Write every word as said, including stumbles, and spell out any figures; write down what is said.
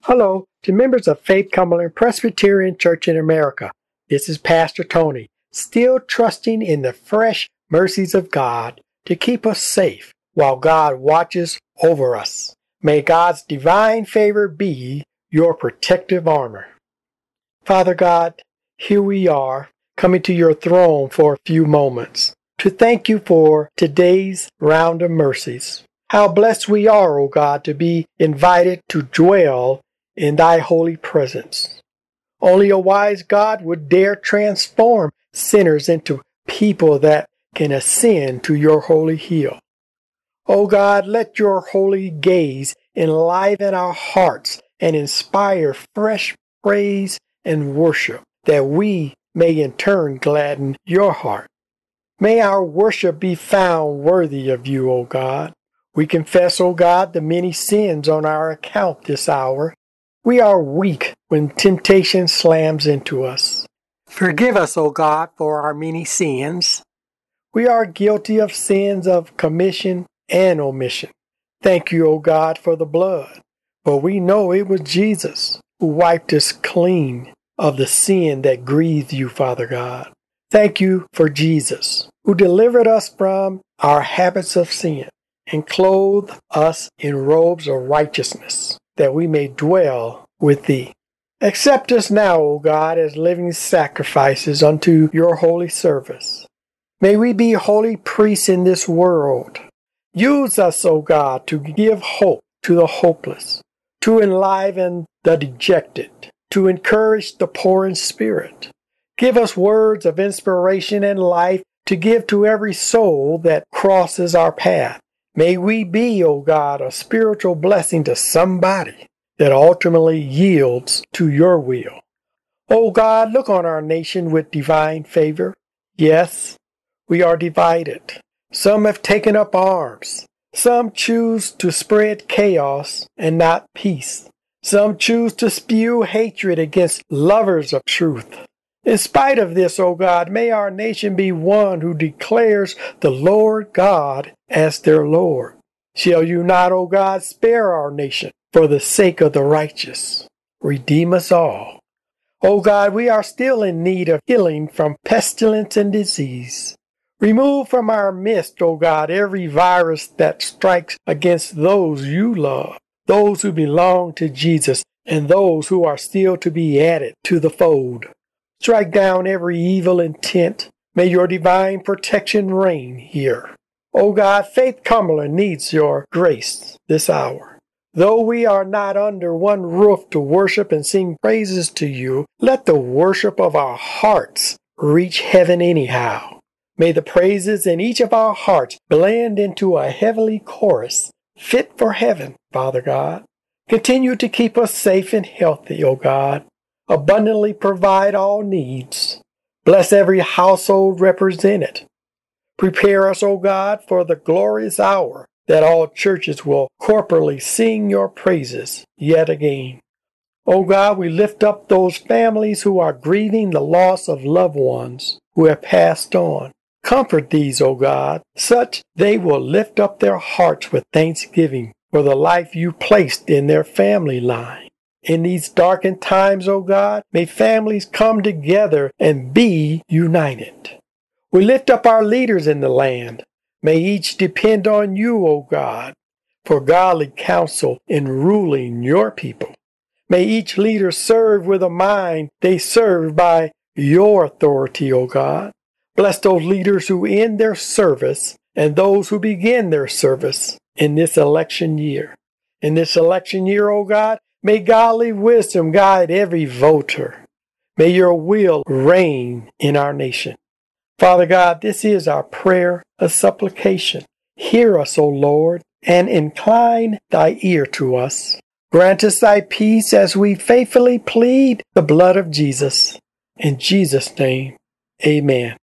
Hello to members of Faith Cumberland Presbyterian Church in America. This is Pastor Tony, still trusting in the fresh mercies of God to keep us safe while God watches over us. May God's divine favor be your protective armor. Father God, here we are, coming to your throne for a few moments to thank you for today's round of mercies. How blessed we are, O God, to be invited to dwell in thy holy presence. Only a wise God would dare transform sinners into people that can ascend to your holy hill. O God, let your holy gaze enliven our hearts and inspire fresh praise and worship, that we may in turn gladden your heart. May our worship be found worthy of you, O God. We confess, O God, the many sins on our account this hour. We are weak when temptation slams into us. Forgive us, O God, for our many sins. We are guilty of sins of commission and omission. Thank you, O God, for the blood, for we know it was Jesus who wiped us clean of the sin that grieved you, Father God. Thank you for Jesus, who delivered us from our habits of sin and clothed us in robes of righteousness, that we may dwell with thee. Accept us now, O God, as living sacrifices unto your holy service. May we be holy priests in this world. Use us, O God, to give hope to the hopeless, to enliven the dejected, to encourage the poor in spirit. Give us words of inspiration and life to give to every soul that crosses our path. May we be, O God, a spiritual blessing to somebody that ultimately yields to your will. O God, look on our nation with divine favor. Yes, we are divided. Some have taken up arms. Some choose to spread chaos and not peace. Some choose to spew hatred against lovers of truth. In spite of this, O God, may our nation be one who declares the Lord God as their Lord. Shall you not, O God, spare our nation for the sake of the righteous? Redeem us all. O God, we are still in need of healing from pestilence and disease. Remove from our midst, O God, every virus that strikes against those you love, those who belong to Jesus, and those who are still to be added to the fold. Strike down every evil intent. May your divine protection reign here. O God, Faith Cumberland needs your grace this hour. Though we are not under one roof to worship and sing praises to you, let the worship of our hearts reach heaven anyhow. May the praises in each of our hearts blend into a heavenly chorus fit for heaven, Father God. Continue to keep us safe and healthy, O God. Abundantly provide all needs. Bless every household represented. Prepare us, O God, for the glorious hour that all churches will corporately sing your praises yet again. O God, we lift up those families who are grieving the loss of loved ones who have passed on. Comfort these, O God, such they will lift up their hearts with thanksgiving for the life you placed in their family line. In these darkened times, O God, may families come together and be united. We lift up our leaders in the land. May each depend on you, O God, for godly counsel in ruling your people. May each leader serve with a mind they serve by your authority, O God. Bless those leaders who end their service and those who begin their service in this election year. In this election year, O God, may godly wisdom guide every voter. May your will reign in our nation. Father God, this is our prayer, a supplication. Hear us, O Lord, and incline thy ear to us. Grant us thy peace as we faithfully plead the blood of Jesus. In Jesus' name, amen.